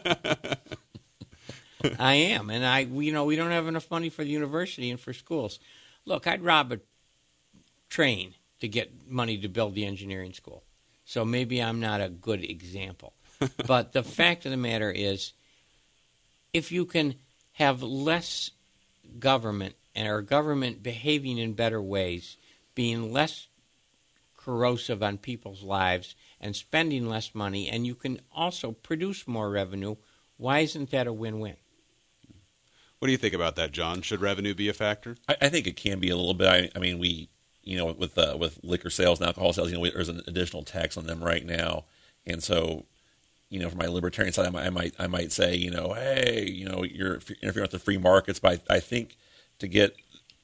I am, and we don't have enough money for the university and for schools. Look, I'd rob a train to get money to build the engineering school. So maybe I'm not a good example. But the fact of the matter is, if you can have less government and our government behaving in better ways, being less corrosive on people's lives and spending less money, and you can also produce more revenue, why isn't that a win-win? What do you think about that, John? Should revenue be a factor? I think it can be a little bit. I mean, with liquor sales and alcohol sales, there's an additional tax on them right now, and so, from my libertarian side, I might say, hey, you're interfering with the free markets, but I think to get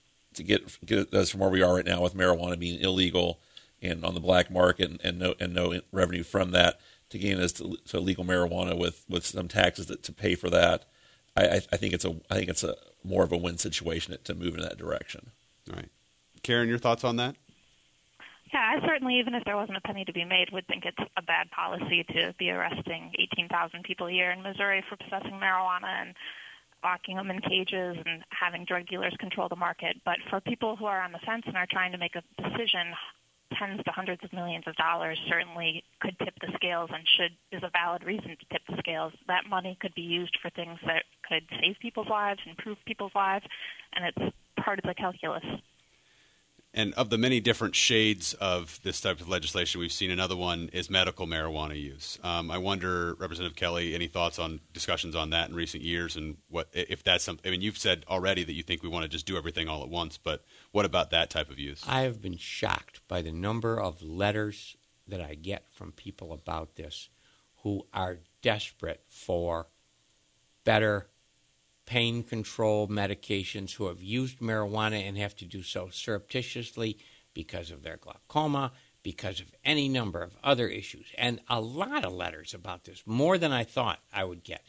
us from where we are right now with marijuana being illegal and on the black market and no revenue from that, to gain us to legal marijuana with some taxes to pay for that, I think it's a more of a win situation to move in that direction. All right, Karen, your thoughts on that? Yeah, I certainly, even if there wasn't a penny to be made, would think it's a bad policy to be arresting 18,000 people a year in Missouri for possessing marijuana and locking them in cages and having drug dealers control the market. But for people who are on the fence and are trying to make a decision, tens to hundreds of millions of dollars certainly could tip the scales and is a valid reason to tip the scales. That money could be used for things that could save people's lives, improve people's lives, and it's part of the calculus. And of the many different shades of this type of legislation we've seen, another one is medical marijuana use. I wonder, Representative Kelly, any thoughts on discussions on that in recent years, and what if that's something? I mean, you've said already that you think we want to just do everything all at once, but what about that type of use? I have been shocked by the number of letters that I get from people about this who are desperate for better pain control medications, who have used marijuana and have to do so surreptitiously because of their glaucoma, because of any number of other issues, and a lot of letters about this, more than I thought I would get.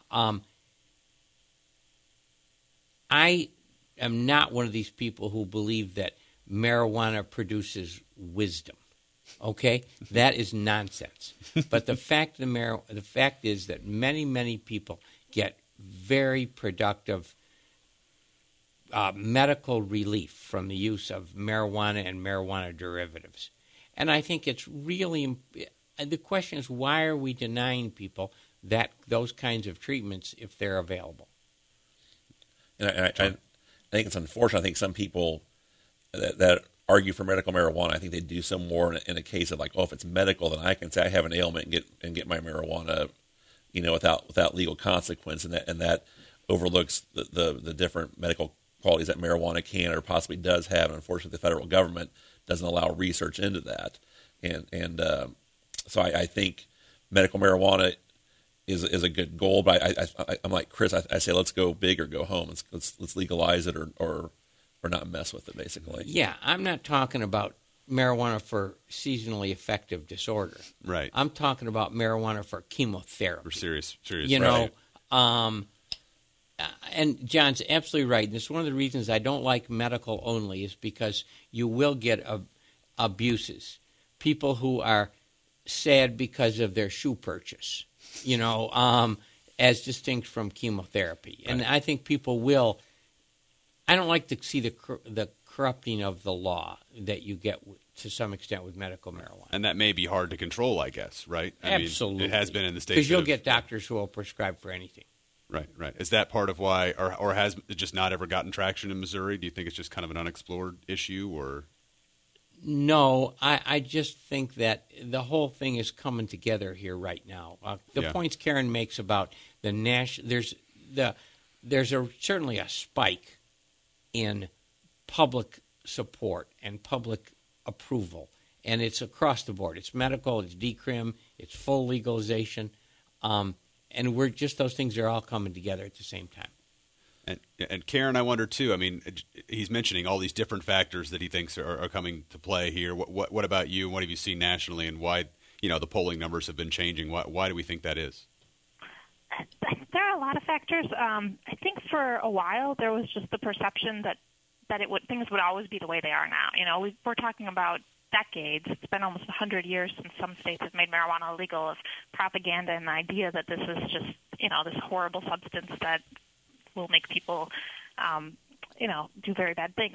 I am not one of these people who believe that marijuana produces wisdom. Okay, that is nonsense. But the fact is that many people get very productive medical relief from the use of marijuana and marijuana derivatives. And I think it's really the question is, why are we denying people those kinds of treatments if they're available? And I think it's unfortunate. I think some people that argue for medical marijuana, I think they do so more in a case of like, if it's medical, then I can say I have an ailment and get my marijuana, without legal consequence, and that overlooks the different medical qualities that marijuana can or possibly does have. And unfortunately, the federal government doesn't allow research into that. And so I think medical marijuana is a good goal. But I'm like Chris. I say let's go big or go home. Let's legalize it or not mess with it, basically. Yeah, I'm not talking about marijuana for seasonally affective disorder. Right. I'm talking about marijuana for chemotherapy. For serious. And John's absolutely right. And it's one of the reasons I don't like medical only is because you will get abuses. People who are sad because of their shoe purchase, as distinct from chemotherapy. Right. And I think people will. I don't like to see the corrupting of the law that you get to some extent with medical marijuana. And that may be hard to control, I guess, right? Absolutely. It has been in the states. Because you'll get doctors who will prescribe for anything. Right. Is that part of why, or has it just not ever gotten traction in Missouri? Do you think it's just kind of an unexplored issue, or? No, I just think that the whole thing is coming together here right now. The points Karen makes about the there's certainly a spike in public support and public approval, and it's across the board. It's medical, it's decrim, it's full legalization. And we're just, those things are all coming together at the same time. And Karen, I wonder too. I mean, he's mentioning all these different factors that he thinks are coming to play here. What about you? What have you seen nationally, and why? The polling numbers have been changing. Why do we think that is? There are a lot of factors. I think for a while there was just the perception that things would always be the way they are now. We're talking about decades. It's been almost 100 years since some states have made marijuana illegal, of propaganda and the idea that this is just, this horrible substance that will make people, do very bad things.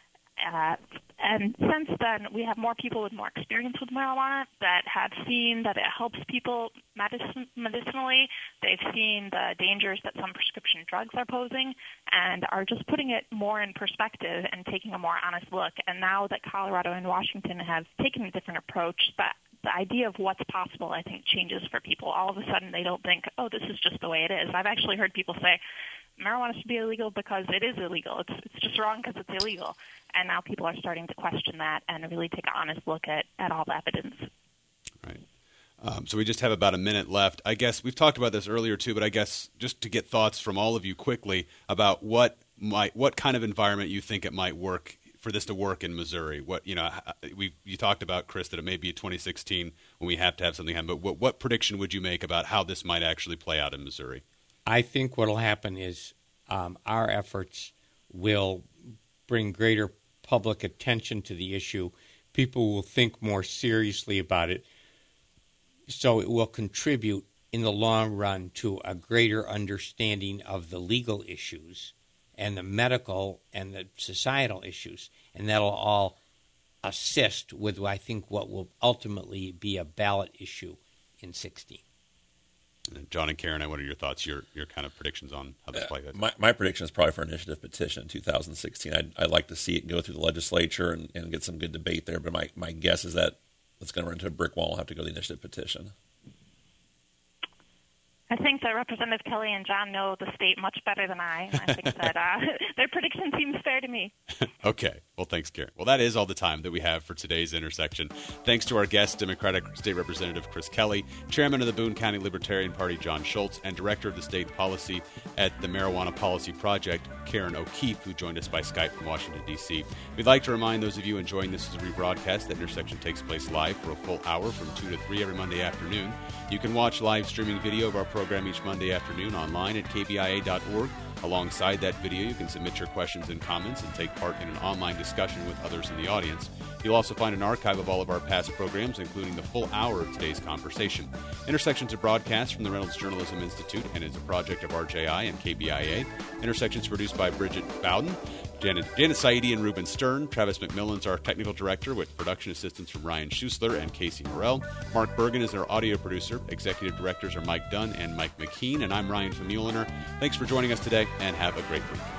And since then, we have more people with more experience with marijuana that have seen that it helps people medicinally. They've seen the dangers that some prescription drugs are posing, and are just putting it more in perspective and taking a more honest look. And now that Colorado and Washington have taken a different approach, the idea of what's possible, I think, changes for people. All of a sudden, they don't think, oh, this is just the way it is. I've actually heard people say, marijuana should be illegal because it is illegal. It's just wrong because it's illegal. And now people are starting to question that and really take an honest look at all the evidence. Right. So we just have about a minute left. I guess we've talked about this earlier too, but I guess just to get thoughts from all of you quickly about what kind of environment you think it might work for this to work in Missouri. You talked about, Chris, that it may be 2016 when we have to have something happen. But what prediction would you make about how this might actually play out in Missouri? I think what will happen is our efforts will bring greater public attention to the issue. People will think more seriously about it. So it will contribute in the long run to a greater understanding of the legal issues and the medical and the societal issues. And that'll all assist with, I think, what will ultimately be a ballot issue in 2016. John and Karen, what are your thoughts, your kind of predictions on how this plays out? My prediction is probably for an initiative petition in 2016. I'd like to see it go through the legislature and get some good debate there, but my guess is that it's going to run into a brick wall and have to go to the initiative petition. I think that Representative Kelly and John know the state much better than I, and I think that their prediction seems fair to me. Okay. Well, thanks, Karen. Well, that is all the time that we have for today's Intersection. Thanks to our guest, Democratic State Representative Chris Kelly, Chairman of the Boone County Libertarian Party, John Schultz, and Director of the State Policy at the Marijuana Policy Project, Karen O'Keefe, who joined us by Skype from Washington, D.C. We'd like to remind those of you enjoying this as a rebroadcast that Intersection takes place live for a full hour from 2 to 3 every Monday afternoon. You can watch live streaming video of our program each Monday afternoon online at kbia.org. Alongside that video, you can submit your questions and comments and take part in an online discussion with others in the audience. You'll also find an archive of all of our past programs, including the full hour of today's conversation. Intersections are broadcast from the Reynolds Journalism Institute and is a project of RJI and KBIA. Intersections produced by Bridget Bowden, Janet Saidi and Ruben Stern. Travis McMillan's our technical director with production assistance from Ryan Schusler and Casey Morell. Mark Bergen is our audio producer. Executive directors are Mike Dunn and Mike McKean. And I'm Ryan Vermeulener. Thanks for joining us today and have a great week.